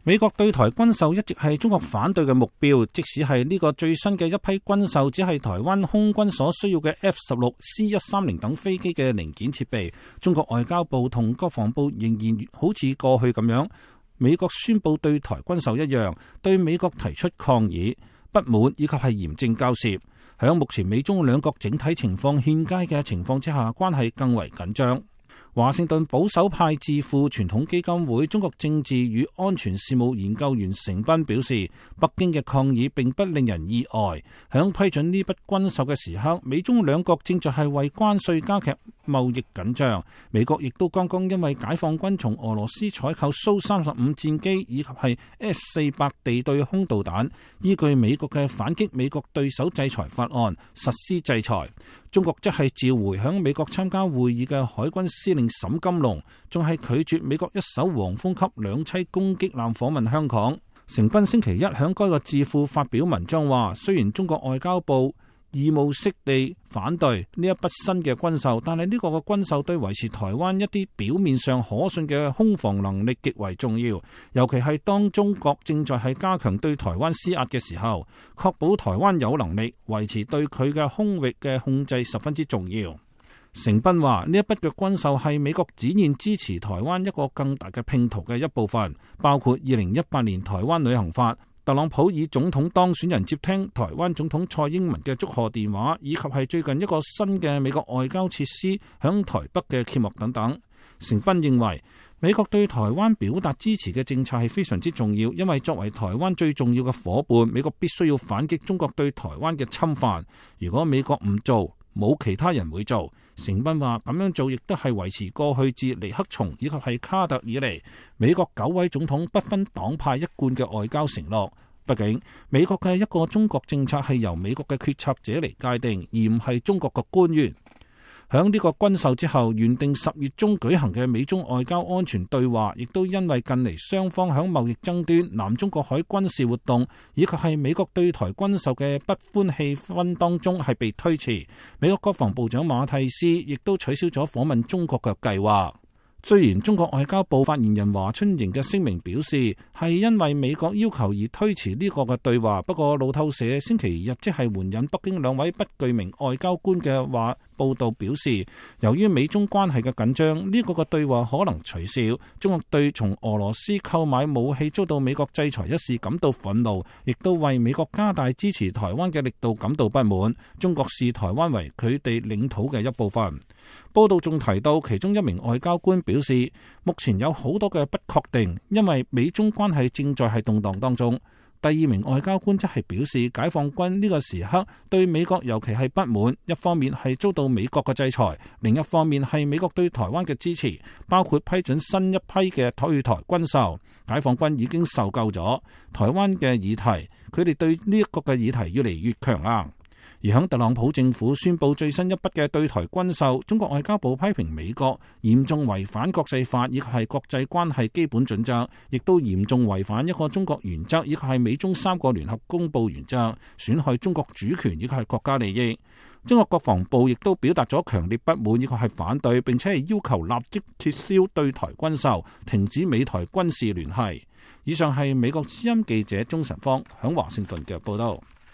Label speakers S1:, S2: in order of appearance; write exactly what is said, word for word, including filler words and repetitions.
S1: 美國對台軍售一直係中國反對嘅目標，即使係呢個最新嘅一批軍售，只係台灣空軍所需要嘅 F 十六、C 一三零等飛機嘅零件設備，中國外交部同國防部仍然好似過去咁樣，美國宣布對台軍售一樣，對美國提出抗議、不滿以及係嚴正交涉。響目前美中兩國整體情況欠佳嘅情況之下，關係更為緊張。華盛頓保守派智庫傳統基金會中國政治與安全事務研究員成斌表示，北京嘅抗議並不令人意外。響批准呢筆軍售嘅時刻，美中兩國正在係為關稅加劇貿易緊張。美國亦都剛剛因為解放軍從俄羅斯採購蘇三十五戰機以及係 S 四百地對空導彈，依據美國嘅反擊美國對手制裁法案實施制裁。中國則係召回響美國參加會議嘅海軍司令沈金龍，仲係拒絕美國一艘黃蜂級兩棲攻擊艦訪問香港。成斌星期一響該個智庫發表文章話，雖然中國外交部義務式地反對呢一筆新嘅軍售，但係呢個嘅軍售對維持台灣一啲表面上可信嘅空防能力極為重要，尤其係當中國正在係加強對台灣施壓嘅時候，確保台灣有能力維持對佢嘅空域嘅控制十分之重要。成斌話，呢一筆嘅軍售係美國展現支持台灣一個更大嘅拼圖嘅一部分，包括二零一八年台灣旅行法、特朗普以總統當選人接聽台灣總統蔡英文嘅祝賀電話，以及係最近一個新嘅美國外交設施響台北嘅揭幕等等。成斌認為，美國對台灣表達支持嘅政策係非常之重要，因為作為台灣最重要嘅夥伴，美國必須要反擊中國對台灣嘅侵犯。如果美國唔做，冇其他人會做。成斌話，咁樣做亦都係維持過去自尼克松以及係卡特以嚟美國九位總統不分黨派一貫嘅外交承諾。畢竟美國嘅一個中國政策係由美國嘅決策者嚟界定，而唔係中國嘅官員。響呢個軍售之後，原定十月中舉行嘅美中外交安全對話，亦都因為近嚟雙方響貿易爭端、南中國海軍事活動以及係美國對台軍售嘅不歡氣氛當中係被推遲。美國國防部長馬蒂斯亦都取消咗訪問中國嘅計劃。雖然中國外交部發言人華春瑩嘅聲明表示係因為美國要求而推遲呢個嘅對話，不過路透社星期日即係援引北京兩位不具名外交官嘅話報道表示，由於美中關係嘅緊張，呢個嘅對話可能取消。中國對從俄羅斯購買武器遭到美國制裁一事感到憤怒，亦都為美國加大支持台灣嘅力度感到不滿。中國視台灣為佢哋領土嘅一部分。報道仲提到，其中一名外交官表示，目前有好多嘅不確定，因為美中關係正在係動盪當中。第二名外交官則係表示，解放軍呢個時刻對美國尤其係不滿，一方面係遭到美國嘅制裁，另一方面係美國對台灣嘅支持，包括批准新一批嘅退台軍售。解放軍已經受夠咗台灣嘅議題，佢哋對呢一個嘅議題越嚟越強硬。而響特朗普政府宣布最新一筆嘅對台軍售，中國外交部批評美國嚴重違反國際法以及係國際關係基本準則，亦都嚴重違反一個中國原則以及係美中三個聯合公報原則，損害中國主權以及係國家利益。中國國防部亦都表達咗強烈不滿以及係反對，並且係要求立即撤銷對台軍售，停止美台軍事聯繫。以上係美國之音記者鍾晨芳響華盛頓嘅報道。